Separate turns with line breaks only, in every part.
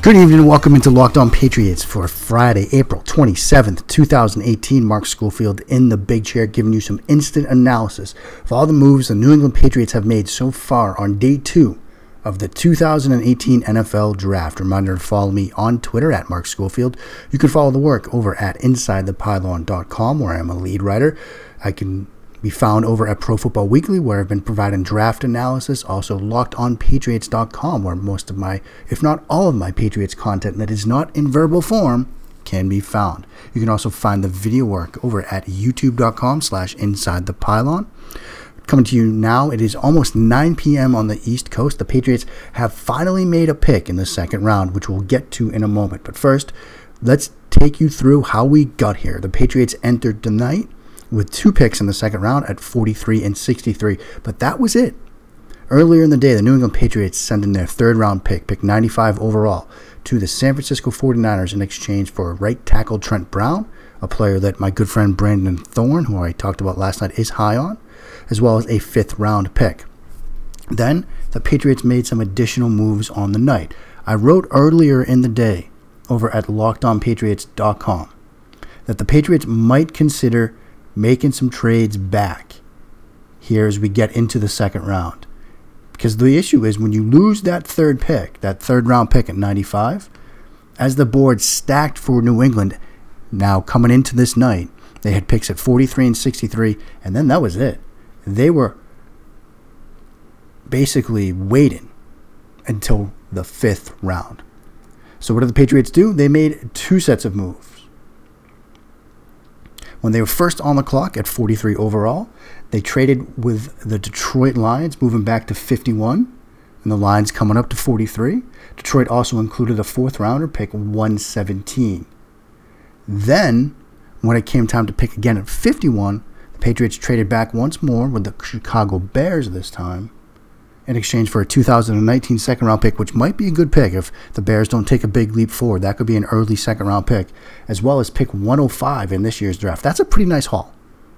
Good evening and welcome into Locked On Patriots for Friday, April 27th, 2018. Mark Schofield in the big chair giving you some instant analysis of all the moves the New England Patriots have made so far on day 2 of the 2018 NFL Draft. Reminder to follow me on Twitter at Mark Schofield. You can follow the work over at InsideThePylon.com where I'm a lead writer. I can be found over at Pro Football Weekly, where I've been providing draft analysis. Also, LockedOnPatriots.com, where most of my, if not all of my Patriots content that is not in verbal form can be found. You can also find the video work over at YouTube.com/InsideThePylon. Coming to you now, it is almost 9 p.m. on the East Coast. The Patriots have finally made a pick in the second round, which we'll get to in a moment. But first, let's take you through how we got here. The Patriots entered tonight with 2 picks in the second round at 43 and 63, but that was it. Earlier in the day, the New England Patriots sent in their third round pick 95 overall, to the San Francisco 49ers in exchange for right tackle Trent Brown, a player that my good friend Brandon Thorne, who I talked about last night, is high on, as well as a 5th round pick. Then, the Patriots made some additional moves on the night. I wrote earlier in the day over at LockedOnPatriots.com that the Patriots might consider making some trades back here as we get into the second round. Because the issue is when you lose that third round pick at 95, as the board stacked for New England, now coming into this night, they had picks at 43 and 63, and then that was it. They were basically waiting until the 5th round. So what did the Patriots do? They made 2 sets of moves. When they were first on the clock at 43 overall, they traded with the Detroit Lions, moving back to 51, and the Lions coming up to 43. Detroit also included a 4th rounder, pick 117. Then, when it came time to pick again at 51, the Patriots traded back once more with the Chicago Bears this time, in exchange for a 2019 second-round pick, which might be a good pick if the Bears don't take a big leap forward. That could be an early second-round pick, as well as pick 105 in this year's draft. That's a pretty nice haul.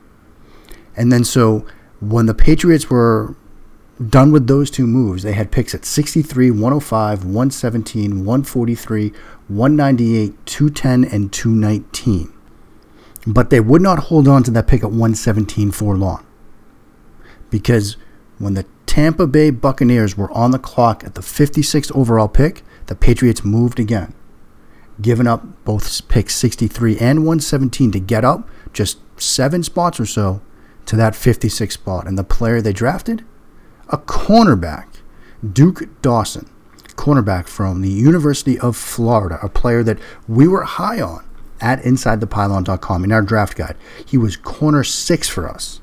And then so when the Patriots were done with those 2 moves, they had picks at 63, 105, 117, 143, 198, 210, and 219. But they would not hold on to that pick at 117 for long, because when the Tampa Bay Buccaneers were on the clock at the 56th overall pick, the Patriots moved again, giving up both picks 63 and 117 to get up just 7 spots or so to that 56th spot. And the player they drafted? A cornerback, Duke Dawson, cornerback from the University of Florida, a player that we were high on at InsideThePylon.com in our draft guide. He was corner 6 for us.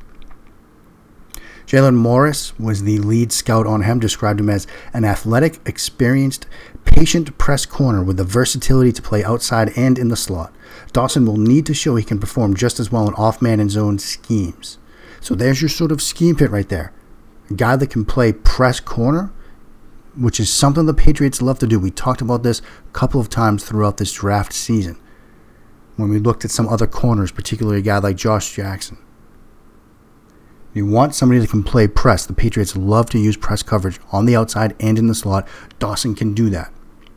Jalen Morris was the lead scout on him, described him as an athletic, experienced, patient press corner with the versatility to play outside and in the slot. Dawson will need to show he can perform just as well in off-man and zone schemes. So there's your sort of scheme fit right there. A guy that can play press corner, which is something the Patriots love to do. We talked about this a couple of times throughout this draft season when we looked at some other corners, particularly a guy like Josh Jackson. You want somebody that can play press. The Patriots love to use press coverage on the outside and in the slot. Dawson can do that.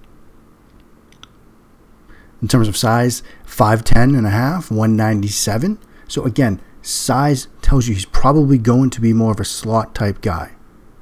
In terms of size, 5'10 and a half, 197. So again, size tells you he's probably going to be more of a slot type guy.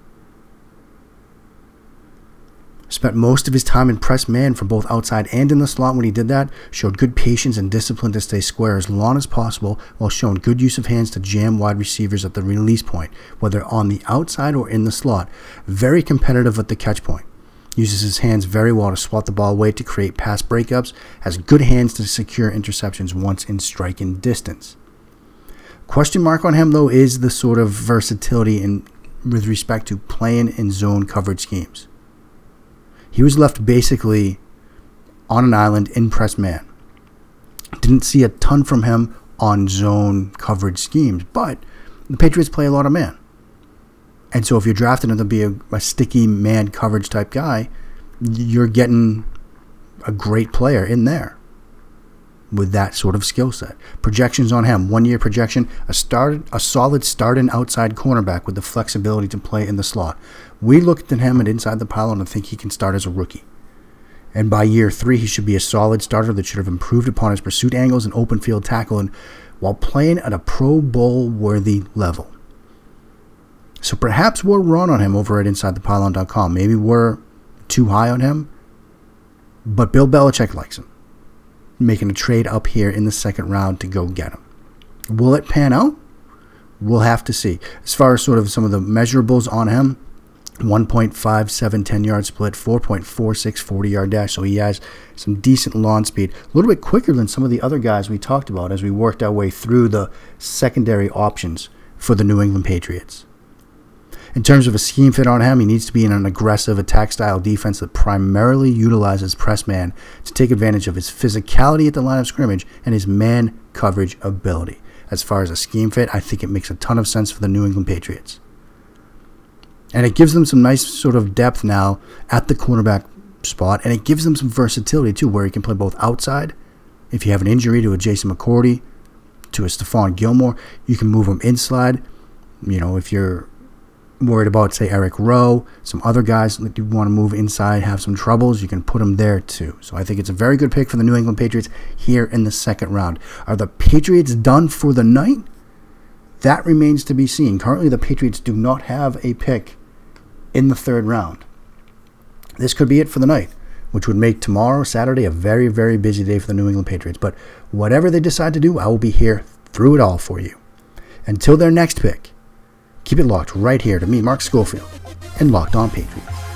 Spent most of his time in press man from both outside and in the slot when he did that. Showed good patience and discipline to stay square as long as possible while showing good use of hands to jam wide receivers at the release point, whether on the outside or in the slot. Very competitive at the catch point. Uses his hands very well to swat the ball away to create pass breakups. Has good hands to secure interceptions once in striking distance. Question mark on him, though, is the sort of versatility with respect to playing in zone coverage schemes. He was left basically on an island in press man. Didn't see a ton from him on zone coverage schemes, but the Patriots play a lot of man. And so if you're drafting him to be a sticky man coverage type guy, you're getting a great player in there with that sort of skill set. Projections on him, 1 year projection, a solid starting outside cornerback with the flexibility to play in the slot. We looked at him at Inside the Pylon and think he can start as a rookie. And by year 3, he should be a solid starter that should have improved upon his pursuit angles and open field tackling while playing at a Pro Bowl-worthy level. So perhaps we're wrong on him over at InsideThePylon.com. Maybe we're too high on him. But Bill Belichick likes him. Making a trade up here in the second round to go get him. Will it pan out? We'll have to see. As far as sort of some of the measurables on him, 1.57 10-yard split, 4.46 40-yard dash. So he has some decent launch speed. A little bit quicker than some of the other guys we talked about as we worked our way through the secondary options for the New England Patriots. In terms of a scheme fit on him, he needs to be in an aggressive attack-style defense that primarily utilizes press man to take advantage of his physicality at the line of scrimmage and his man coverage ability. As far as a scheme fit, I think it makes a ton of sense for the New England Patriots. And it gives them some nice sort of depth now at the cornerback spot, and it gives them some versatility too, where he can play both outside. If you have an injury to a Jason McCourty, to a Stephon Gilmore, you can move him inside. You know, if you're worried about, say, Eric Rowe, some other guys that you want to move inside, have some troubles, you can put them there too. So I think it's a very good pick for the New England Patriots here in the second round. Are the Patriots done for the night? That remains to be seen. Currently, the Patriots do not have a pick in the third round. This could be it for the night, which would make tomorrow, Saturday, a very, very busy day for the New England Patriots. But whatever they decide to do, I will be here through it all for you. Until their next pick, keep it locked right here to me, Mark Schofield, and Locked On Patriots.